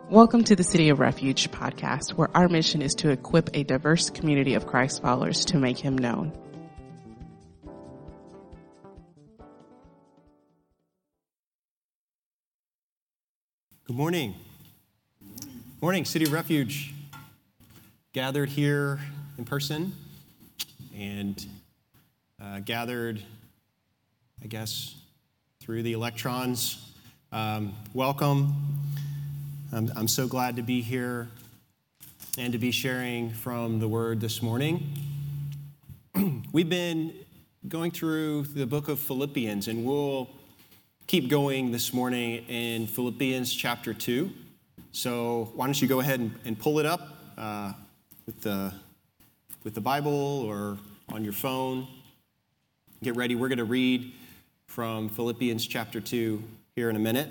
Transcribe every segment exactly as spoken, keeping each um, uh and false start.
Welcome to the City of Refuge podcast, where our mission is to equip a diverse community of Christ followers to make him known. Good morning. Morning, City of Refuge. Gathered here in person and uh, gathered, I guess, through the electrons. Um, welcome. I'm, I'm so glad to be here and to be sharing from the Word this morning. We've been going through the book of Philippians, and we'll keep going this morning in Philippians chapter two. So why don't you go ahead and, and pull it up uh, with the with the Bible or on your phone. Get ready. We're going to read from Philippians chapter two here in a minute.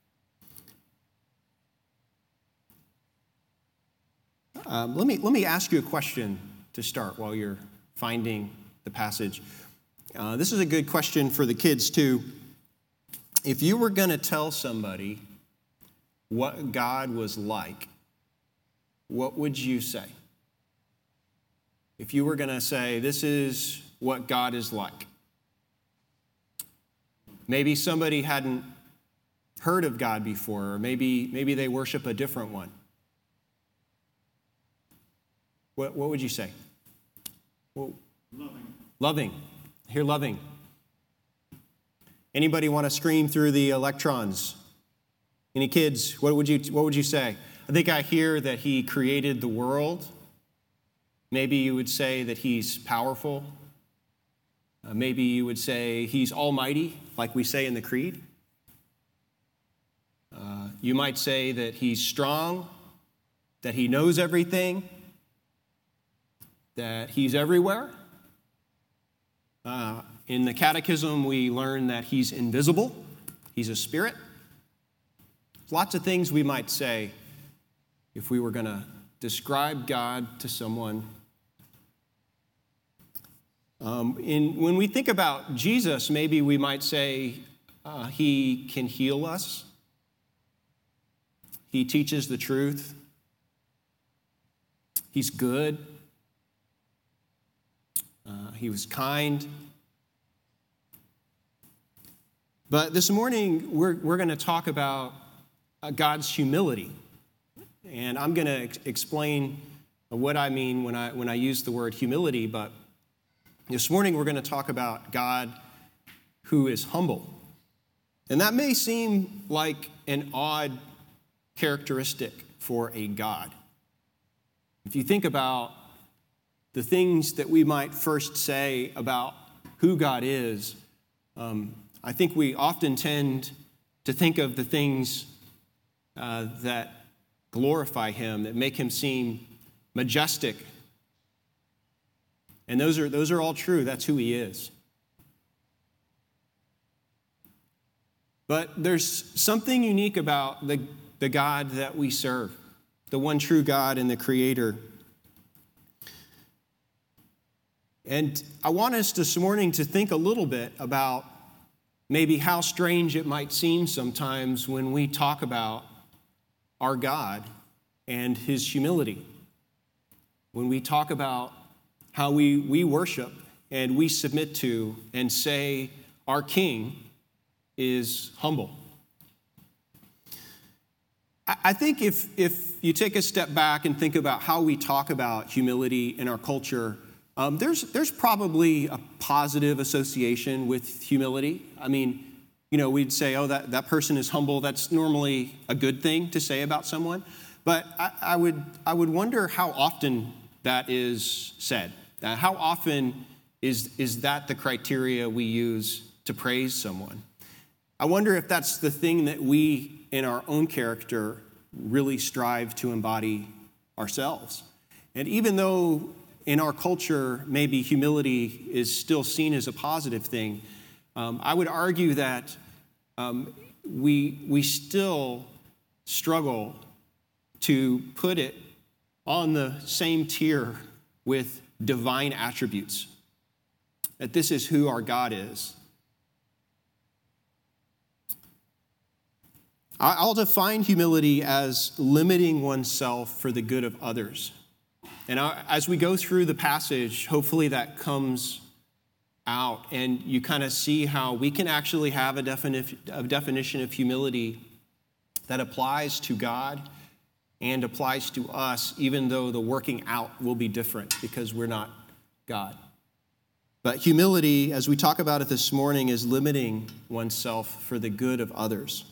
Um, let me let me ask you a question to start while you're finding the passage. Uh, this is a good question for the kids too. If you were going to tell somebody what God was like, what would you say? If you were going to say, this is what God is like. Maybe somebody hadn't heard of God before, or maybe, maybe they worship a different one. What, what would you say? Well, loving. Loving. I hear loving. Anybody want to scream through the electrons? Any kids? What would you What would you say? I think I hear that he created the world. Maybe you would say that he's powerful. Uh, maybe you would say he's almighty, like we say in the Creed. Uh, you might say that he's strong, that he knows everything, that he's everywhere. Uh, in the Catechism, we learn that he's invisible. He's a spirit. Lots of things we might say if we were going to describe God to someone. Um, in, when we think about Jesus, maybe we might say uh, he can heal us. He teaches the truth. He's good. Uh, he was kind. But this morning, we're, we're going to talk about uh, God's humility. And I'm going to ex- explain what I mean when I, when I use the word humility. But this morning, we're going to talk about God who is humble. And that may seem like an odd characteristic for a God. If you think about the things that we might first say about who God is, um, I think we often tend to think of the things uh, that glorify him, that make him seem majestic. And those are, those are all true. That's who he is. But there's something unique about the, the God that we serve, the one true God and the Creator. And I want us this morning to think a little bit about maybe how strange it might seem sometimes when we talk about our God and his humility. When we talk about how we, we worship and we submit to and say our King is humble. I think if, if you take a step back and think about how we talk about humility in our culture, Um, there's there's probably a positive association with humility. I mean, you know, we'd say, oh, that, that person is humble. That's normally a good thing to say about someone. But I, I would I would wonder how often that is said. Uh, how often is is that the criteria we use to praise someone? I wonder if that's the thing that we, in our own character, really strive to embody ourselves. And even though in our culture, maybe humility is still seen as a positive thing, Um, I would argue that um, we, we still struggle to put it on the same tier with divine attributes, that this is who our God is. I'll define humility as limiting oneself for the good of others. And as we go through the passage, hopefully that comes out and you kind of see how we can actually have a, defini- a definition of humility that applies to God and applies to us, even though the working out will be different because we're not God. But humility, as we talk about it this morning, is limiting oneself for the good of others.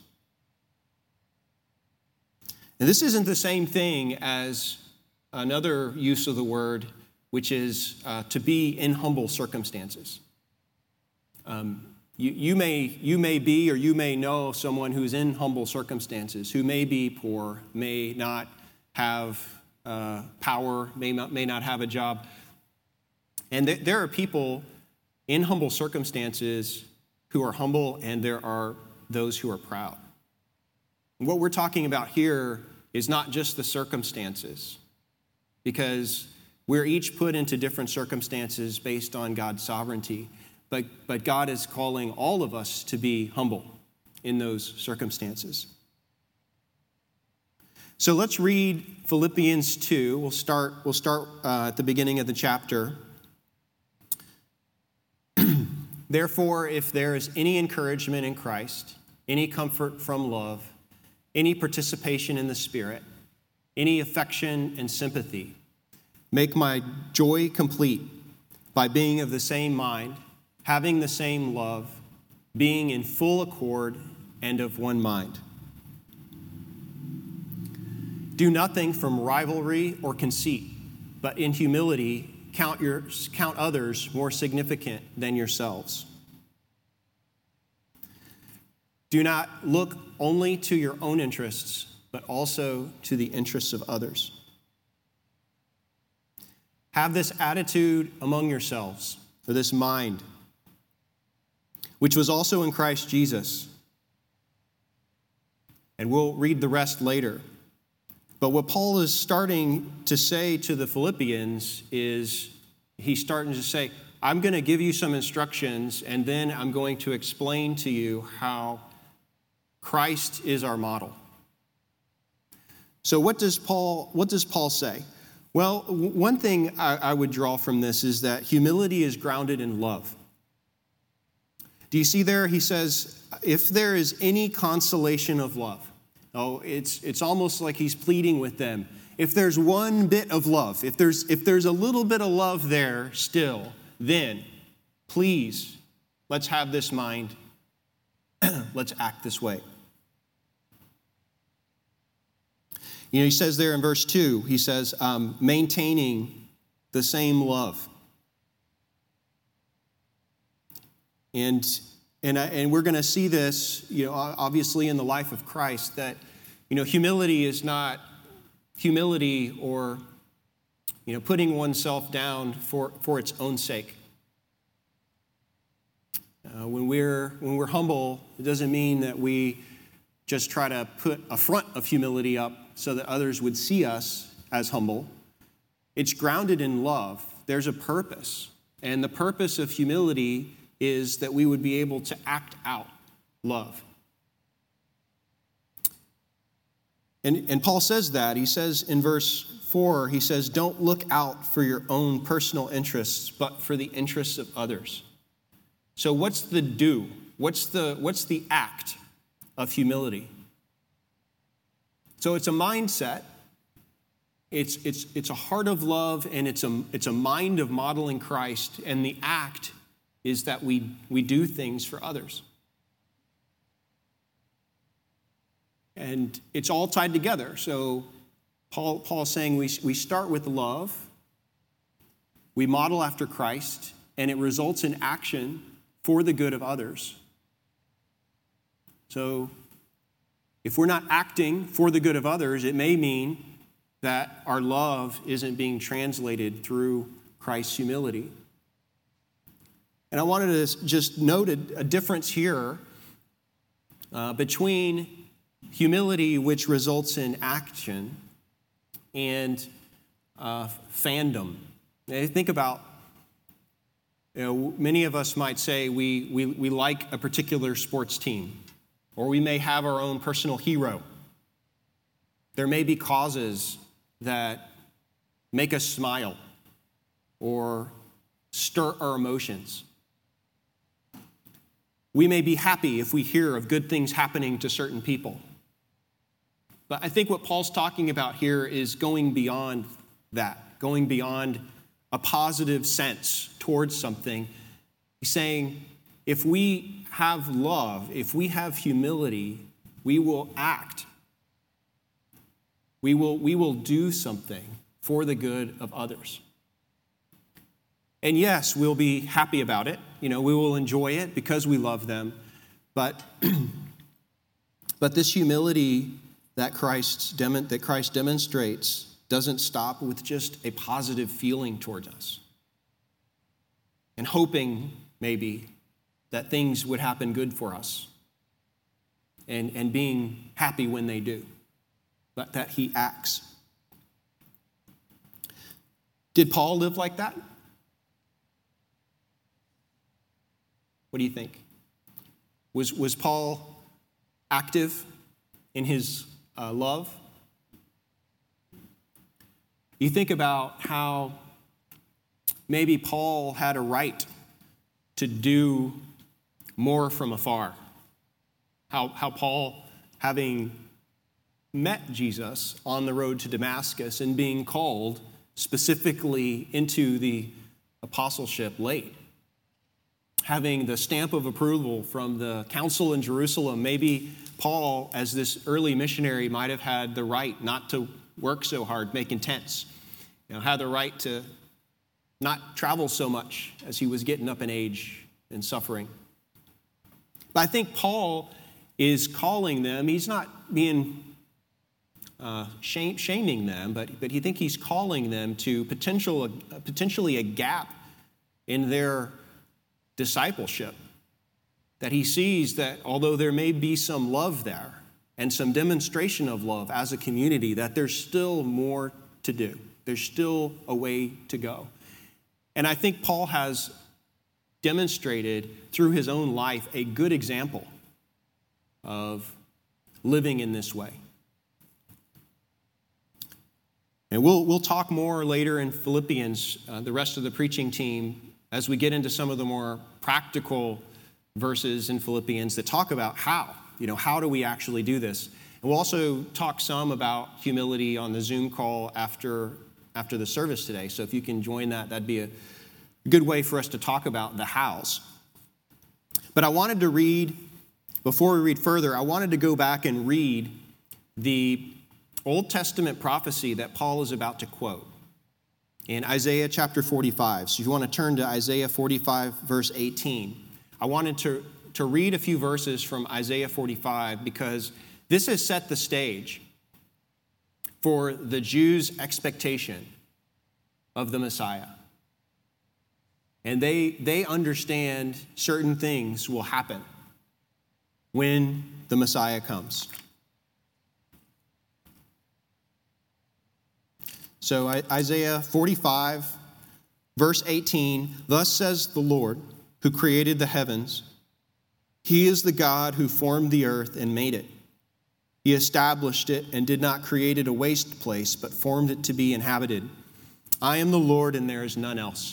And this isn't the same thing as another use of the word, which is uh, to be in humble circumstances. Um, you, you, may, you may be or you may know someone who's in humble circumstances, who may be poor, may not have uh, power, may not, may not have a job. And th- there are people in humble circumstances who are humble, and there are those who are proud. What we're talking about here is not just the circumstances, because we're each put into different circumstances based on God's sovereignty, but, but God is calling all of us to be humble in those circumstances. So let's read Philippians two. We'll start, we'll start uh, at the beginning of the chapter. Therefore, if there is any encouragement in Christ, any comfort from love, any participation in the Spirit, any affection and sympathy, make my joy complete by being of the same mind, having the same love, being in full accord and of one mind. Do nothing from rivalry or conceit, but in humility count your count others more significant than yourselves. Do not look only to your own interests, but also to the interests of others. Have this attitude among yourselves, or this mind, which was also in Christ Jesus. And we'll read the rest later. But what Paul is starting to say to the Philippians is he's starting to say, I'm going to give you some instructions, and then I'm going to explain to you how Christ is our model. So what does Paul, what does Paul say? Well, one thing I, I would draw from this is that humility is grounded in love. Do you see there? He says, if there is any consolation of love. Oh, it's it's almost like he's pleading with them. If there's one bit of love, if there's if there's a little bit of love there still, then please, let's have this mind. Let's act this way. You know, he says there in verse two, he says, um, maintaining the same love. And and I, and we're going to see this, you know, obviously in the life of Christ, that, you know, humility is not humility or, you know, putting oneself down for, for its own sake. Uh, when we're when we're humble, it doesn't mean that we just try to put a front of humility up so that others would see us as humble. It's grounded in love. There's a purpose. And the purpose of humility is that we would be able to act out love. And, and Paul says that. He says in verse four, he says, don't look out for your own personal interests, but for the interests of others. So what's the do? What's the, what's the act of humility? So it's a mindset. It's, it's, it's a heart of love, and it's a, it's a mind of modeling Christ. And the act is that we, we do things for others. And it's all tied together. So Paul Paul's saying we, we start with love, we model after Christ, and it results in action for the good of others. So if we're not acting for the good of others, it may mean that our love isn't being translated through Christ's humility. And I wanted to just note a, a difference here uh, between humility, which results in action, and uh, fandom. Now, think about, you know, many of us might say we, we, we like a particular sports team, or we may have our own personal hero. There may be causes that make us smile or stir our emotions. We may be happy if we hear of good things happening to certain people. But I think what Paul's talking about here is going beyond that, going beyond a positive sense towards something. He's saying, if we have love, if we have humility, we will act. We will, we will do something for the good of others. And yes, we'll be happy about it. You know, we will enjoy it because we love them. But, but this humility that Christ, that Christ demonstrates doesn't stop with just a positive feeling towards us and hoping maybe that things would happen good for us and, and being happy when they do, but that he acts. Did Paul live like that? What do you think? Was, was Paul active in his uh, love? You think about how maybe Paul had a right to do more from afar. How, how Paul, having met Jesus on the road to Damascus and being called specifically into the apostleship late, having the stamp of approval from the council in Jerusalem, maybe Paul, as this early missionary, might have had the right not to work so hard making tents, you know, had the right to not travel so much as he was getting up in age and suffering. But I think Paul is calling them, he's not being uh, shame, shaming them, but, but you think he's calling them to potential, uh, potentially a gap in their discipleship. That he sees that although there may be some love there and some demonstration of love as a community, that there's still more to do. There's still a way to go. And I think Paul has demonstrated through his own life a good example of living in this way. And we'll, we'll talk more later in Philippians, uh, the rest of the preaching team, as we get into some of the more practical verses in Philippians that talk about how, you know, how do we actually do this? And we'll also talk some about humility on the Zoom call after, after the service today. So if you can join that, that'd be a good way for us to talk about the hows. But I wanted to read, before we read further, I wanted to go back and read the Old Testament prophecy that Paul is about to quote in Isaiah chapter forty-five. So if you want to turn to Isaiah forty-five, verse eighteen. I wanted to, to read a few verses from Isaiah forty-five because this has set the stage for the Jews' expectation of the Messiah. And they, they understand certain things will happen when the Messiah comes. So Isaiah forty-five, verse eighteen, thus says the Lord, who created the heavens. He is the God who formed the earth and made it. He established it and did not create it a waste place, but formed it to be inhabited. I am the Lord and there is none else.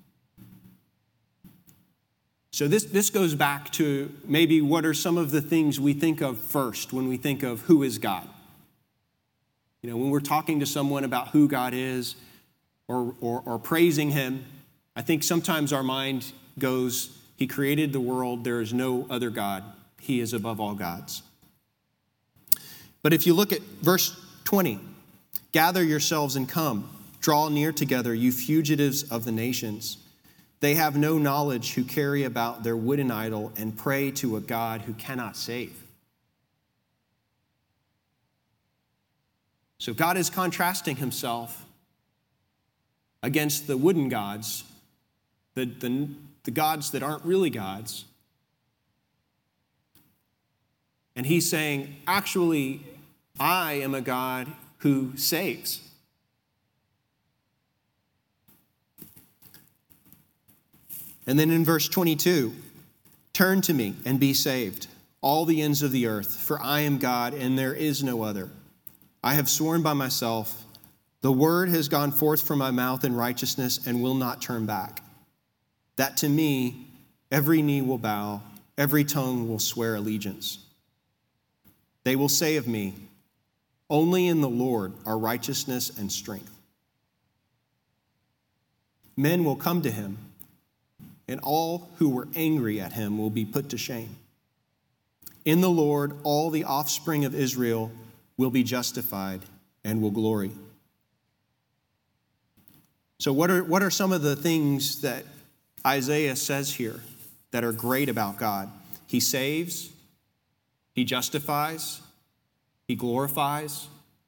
So this, this goes back to maybe what are some of the things we think of first when we think of who is God. You know, when we're talking to someone about who God is or, or, or praising him, I think sometimes our mind goes, he created the world, there is no other God. He is above all gods. But if you look at verse twenty, gather yourselves and come, draw near together, you fugitives of the nations. They have no knowledge who carry about their wooden idol and pray to a God who cannot save. So God is contrasting himself against the wooden gods, the, the, the gods that aren't really gods. And he's saying, actually, I am a God who saves. And then in verse twenty-two, turn to me and be saved, all the ends of the earth, for I am God and there is no other. I have sworn by myself, the word has gone forth from my mouth in righteousness and will not turn back. That to me, every knee will bow, every tongue will swear allegiance. They will say of me, only in the Lord are righteousness and strength. Men will come to him, and all who were angry at him will be put to shame. In the Lord, all the offspring of Israel will be justified and will glory. So what are, what are some of the things that Isaiah says here that are great about God? He saves, he justifies, he glorifies.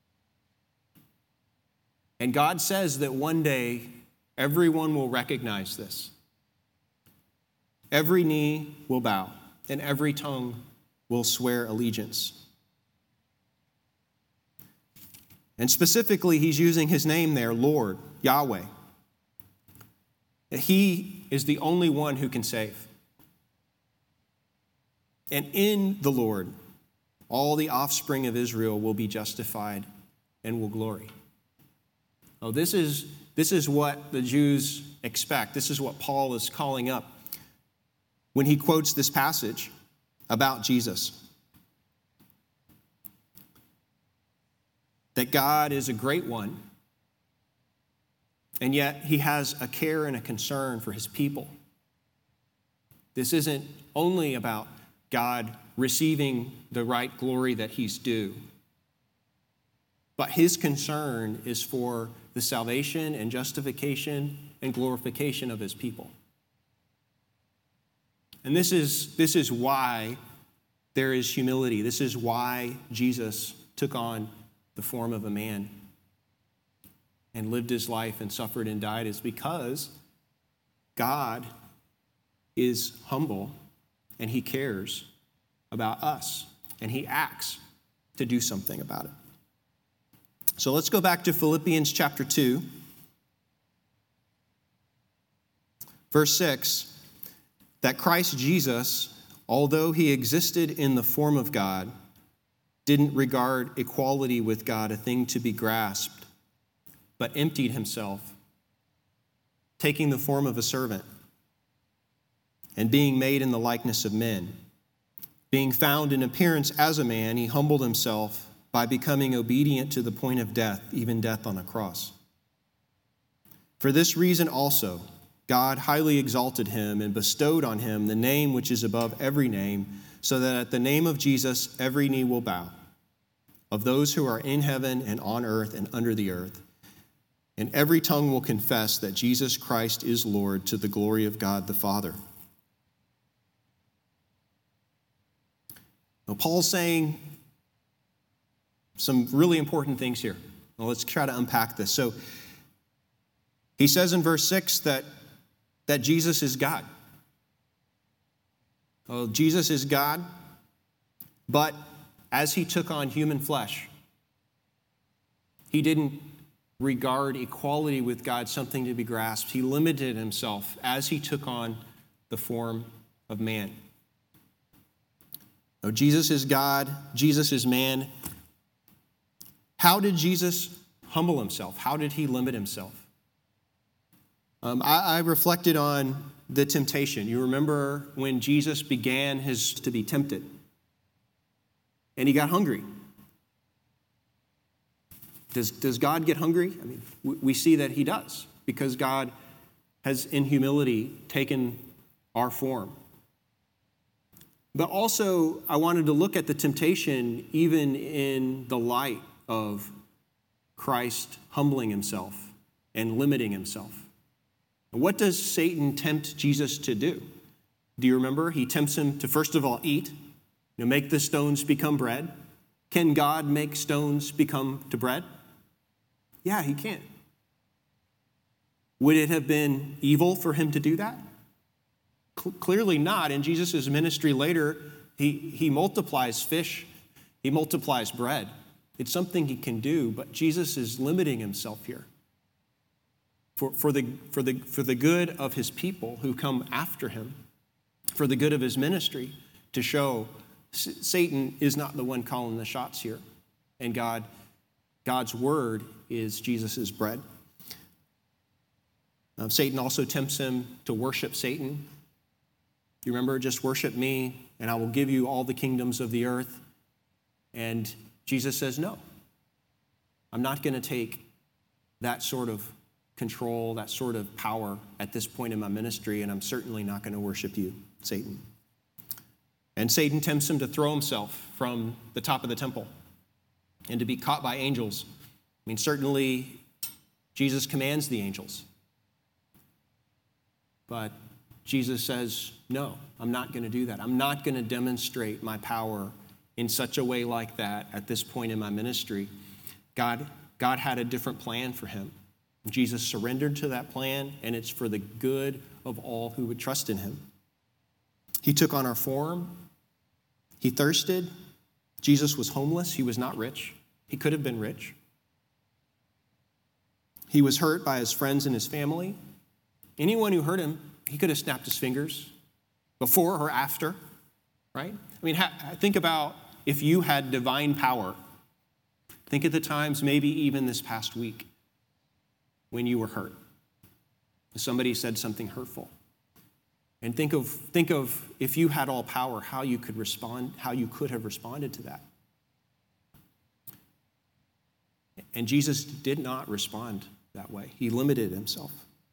And God says that one day everyone will recognize this. Every knee will bow and every tongue will swear allegiance. And specifically, he's using his name there, Lord, Yahweh. He is the only one who can save. And in the Lord, all the offspring of Israel will be justified and will glory. Oh, this is, this is what the Jews expect. This is what Paul is calling up when he quotes this passage about Jesus. That God is a great one, and yet he has a care and a concern for his people. This isn't only about God receiving the right glory that he's due, but his concern is for the salvation and justification and glorification of his people. And this is, this is why there is humility. This is why Jesus took on the form of a man and lived his life and suffered and died, is because God is humble and he cares about us and he acts to do something about it. So let's go back to Philippians chapter two, verse six. That Christ Jesus, although he existed in the form of God, didn't regard equality with God a thing to be grasped, but emptied himself, taking the form of a servant, and being made in the likeness of men. Being found in appearance as a man, he humbled himself by becoming obedient to the point of death, even death on a cross. For this reason also, God highly exalted him and bestowed on him the name which is above every name, so that at the name of Jesus every knee will bow, of those who are in heaven and on earth and under the earth, and every tongue will confess that Jesus Christ is Lord, to the glory of God the Father. Now, Paul's saying some really important things here. Well, let's try to unpack this. So he says in verse six that that Jesus is God. Well, Jesus is God, but as he took on human flesh, he didn't regard equality with God something to be grasped. He limited himself as he took on the form of man. Now, Jesus is God, Jesus is man. How did Jesus humble himself? How did he limit himself? Um, I, I reflected on the temptation. You remember when Jesus began his to be tempted, and he got hungry. Does, does God get hungry? I mean, we, we see that he does, because God has, in humility, taken our form. But also, I wanted to look at the temptation even in the light of Christ humbling himself and limiting himself. What does Satan tempt Jesus to do? Do you remember? He tempts him to, first of all, eat, you know, make the stones become bread. Can God make stones become to bread? Yeah, he can. Would it have been evil for him to do that? C- clearly not. In Jesus' ministry later, he, he multiplies fish, he multiplies bread. It's something he can do, but Jesus is limiting himself here. For, for, the, for, the, for the good of his people who come after him, for the good of his ministry, to show S- Satan is not the one calling the shots here. And God, God's word is Jesus' bread. Uh, Satan also tempts him to worship Satan. You remember, just worship me, and I will give you all the kingdoms of the earth. And Jesus says, no, I'm not going to take that sort of control, that sort of power at this point in my ministry, and I'm certainly not going to worship you, Satan. And Satan tempts him to throw himself from the top of the temple and to be caught by angels. I mean, certainly Jesus commands the angels. But Jesus says, no, I'm not going to do that. I'm not going to demonstrate my power in such a way like that at this point in my ministry. God, God had a different plan for him. Jesus surrendered to that plan, and it's for the good of all who would trust in him. He took on our form. He thirsted. Jesus was homeless. He was not rich. He could have been rich. He was hurt by his friends and his family. Anyone who hurt him, he could have snapped his fingers before or after, right? I mean, ha- think about if you had divine power. Think of the times, maybe even this past week, when you were hurt. Somebody said something hurtful. And think of, think of if you had all power, how you could respond, how you could have responded to that. And Jesus did not respond that way. He limited himself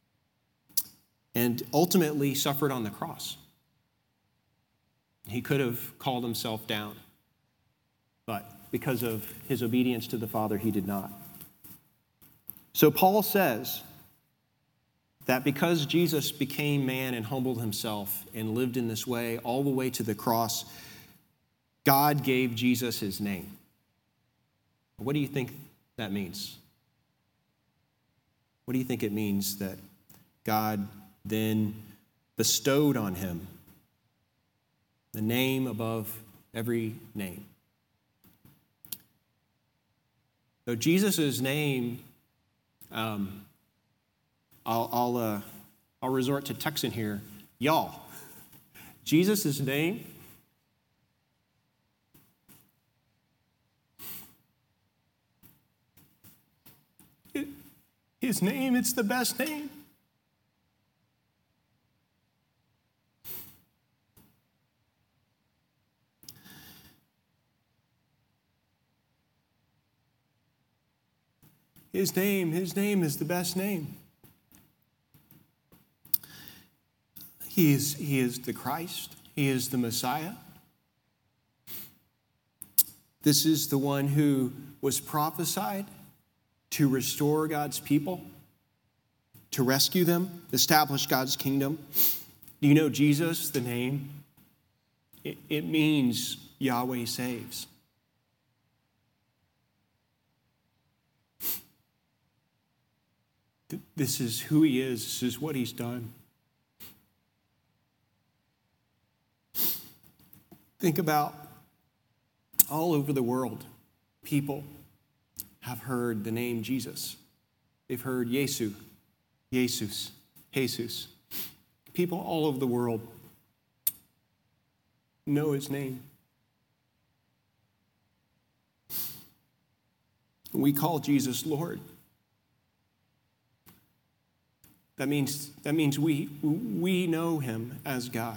and ultimately suffered on the cross. He could have called himself down, but because of his obedience to the Father, he did not. So Paul says that because Jesus became man and humbled himself and lived in this way all the way to the cross, God gave Jesus his name. What do you think that means? What do you think it means that God then bestowed on him the name above every name? So Jesus' name, um, I'll, I'll, uh, I'll resort to Texan here, y'all. Jesus' name, it, his name, it's the best name. His name, his name is the best name. He is, he is the Christ. He is the Messiah. This is the one who was prophesied to restore God's people, to rescue them, establish God's kingdom. Do you know Jesus, the name? It, it means Yahweh saves. This is who he is. This is what he's done. Think about all over the world, people have heard the name Jesus. They've heard Yesu, Jesus, Jesus. People all over the world know his name. We call Jesus Lord. That means, that means we, we know him as God.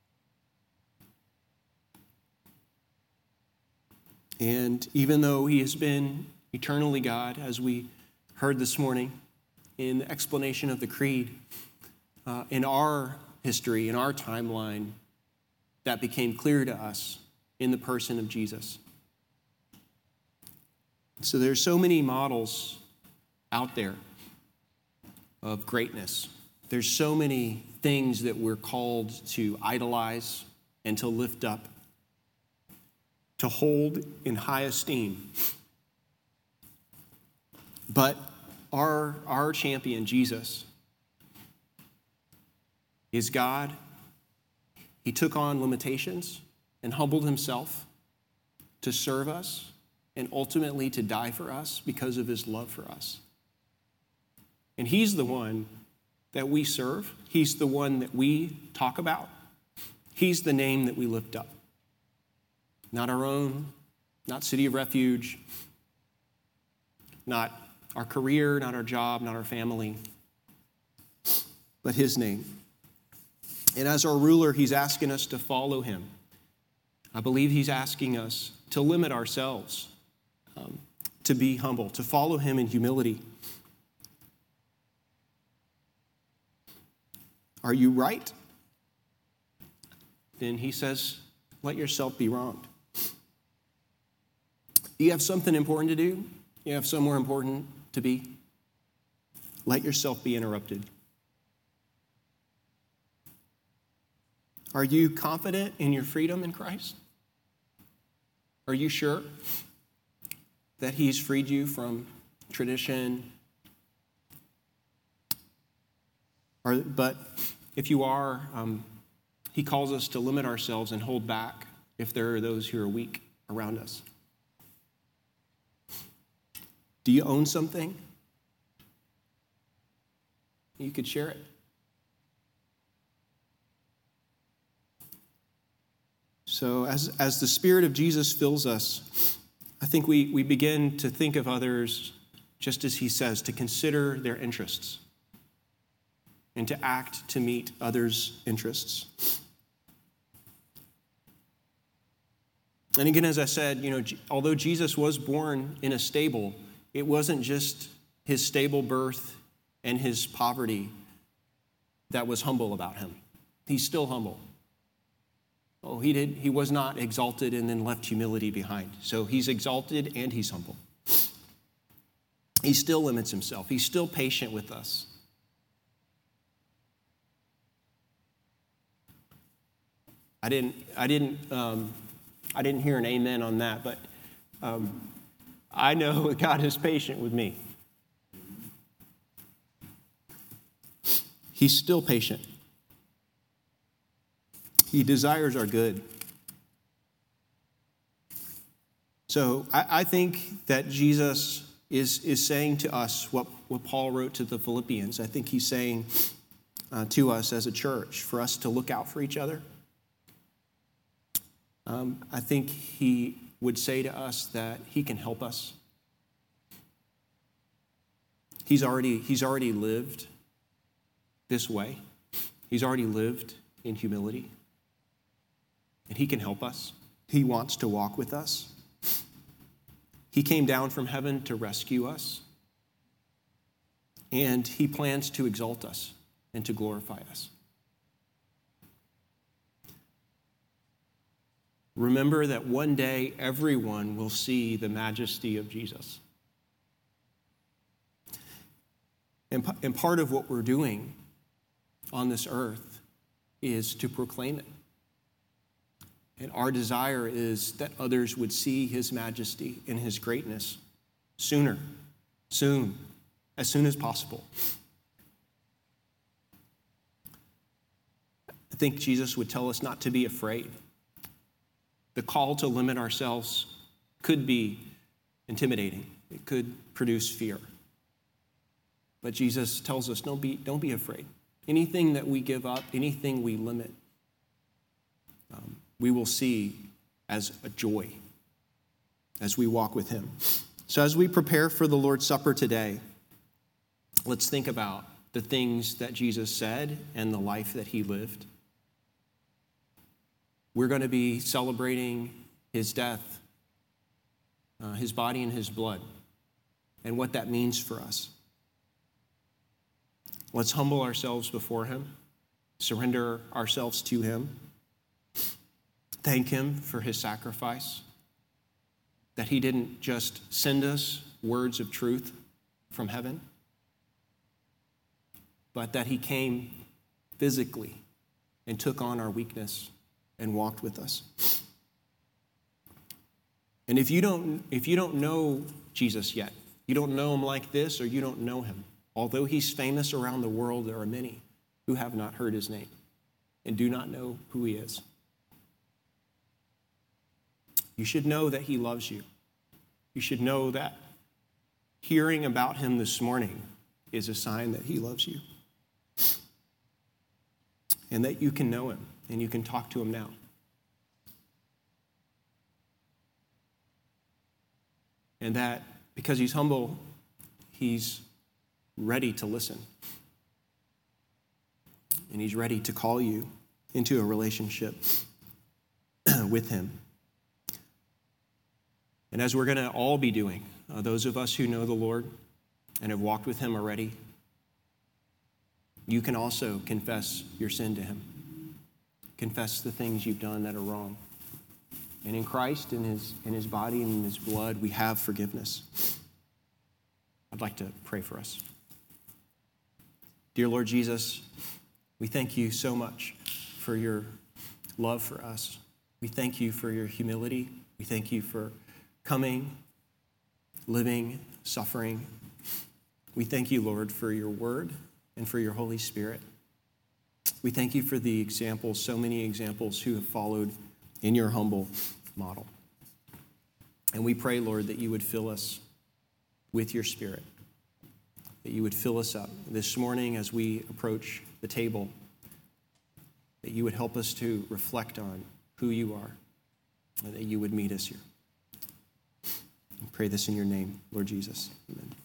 And even though he has been eternally God, as we heard this morning in the explanation of the Creed, uh, in our history, in our timeline, that became clear to us in the person of Jesus. So there's so many models out there of greatness. There's so many things that we're called to idolize and to lift up, to hold in high esteem. But our, our champion, Jesus, is God. He took on limitations and humbled himself to serve us and ultimately to die for us because of his love for us. And he's the one that we serve. He's the one that we talk about. He's the name that we lift up. Not our own, not City of Refuge, not our career, not our job, not our family, but his name. And as our ruler, he's asking us to follow him. I believe he's asking us to limit ourselves, um, to be humble, to follow him in humility. Are you right? Then he says, let yourself be wronged. You have something important to do? You have somewhere important to be? Let yourself be interrupted. Are you confident in your freedom in Christ? Are you sure that he's freed you from tradition? Or, but if you are, um, he calls us to limit ourselves and hold back if there are those who are weak around us. Do you own something? You could share it. So as, as the Spirit of Jesus fills us, I think we, we begin to think of others just as he says, to consider their interests and to act to meet others' interests. And again, as I said, you know, although Jesus was born in a stable, it wasn't just his stable birth and his poverty that was humble about him. He's still humble. Oh, he did. He was not exalted and then left humility behind. So he's exalted and he's humble. He still limits himself. He's still patient with us. I didn't. I didn't. Um, I didn't hear an amen on that, but um, I know God is patient with me. He's still patient. He desires our good. So I, I think that Jesus is, is saying to us what, what Paul wrote to the Philippians. I think he's saying uh, to us as a church for us to look out for each other. Um, I think he would say to us that he can help us. He's already, he's already lived this way. He's already lived in humility. And he can help us. He wants to walk with us. He came down from heaven to rescue us. And he plans to exalt us and to glorify us. Remember that one day everyone will see the majesty of Jesus. And, and part of what we're doing on this earth is to proclaim it. And our desire is that others would see his majesty and his greatness sooner, soon, as soon as possible. I think Jesus would tell us not to be afraid. The call to limit ourselves could be intimidating. It could produce fear. But Jesus tells us, don't be, don't be afraid. Anything that we give up, anything we limit, um, we will see as a joy as we walk with him. So as we prepare for the Lord's Supper today, let's think about the things that Jesus said and the life that he lived. We're going to be celebrating his death, uh, his body and his blood, and what that means for us. Let's humble ourselves before him, surrender ourselves to him, thank him for his sacrifice, that he didn't just send us words of truth from heaven, but that he came physically and took on our weakness and walked with us. And if you don't, if you don't know Jesus yet, you don't know him like this, or you don't know him, although he's famous around the world, there are many who have not heard his name and do not know who he is. You should know that he loves you. You should know that hearing about him this morning is a sign that he loves you. And that you can know him and you can talk to him now. and that because he's humble, he's ready to listen. And he's ready to call you into a relationship with him. And as we're going to all be doing, uh, those of us who know the Lord and have walked with him already, you can also confess your sin to him. Confess the things you've done that are wrong. And in Christ, in his, in his body and in his blood, we have forgiveness. I'd like to pray for us. Dear Lord Jesus, we thank you so much for your love for us. We thank you for your humility. We thank you for coming, living, suffering. We thank you, Lord, for your word and for your Holy Spirit. We thank you for the examples, so many examples who have followed in your humble model. And we pray, Lord, that you would fill us with your Spirit, that you would fill us up this morning as we approach the table, that you would help us to reflect on who you are, and that you would meet us here. We pray this in your name, Lord Jesus. Amen.